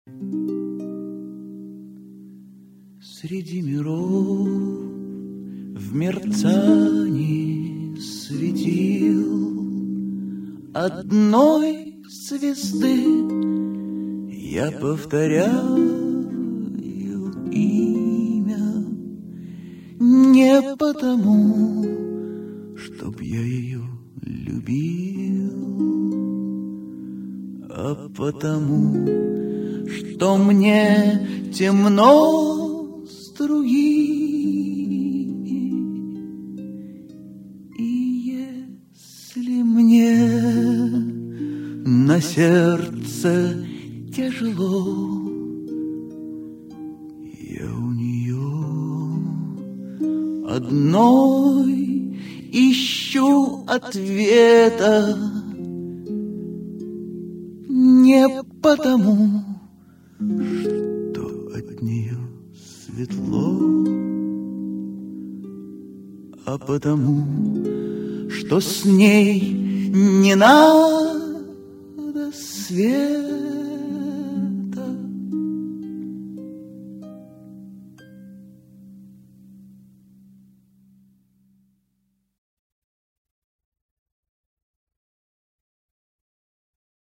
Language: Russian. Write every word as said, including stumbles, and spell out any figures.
Среди миров в мерцании светил одной звезды я повторяю имя не потому, чтоб я ее любил, а потому, что мне темно с другими. И если мне на сердце тяжело, я у нее одной ищу ответа не потому, что от нее светло, а потому, что с ней не надо света.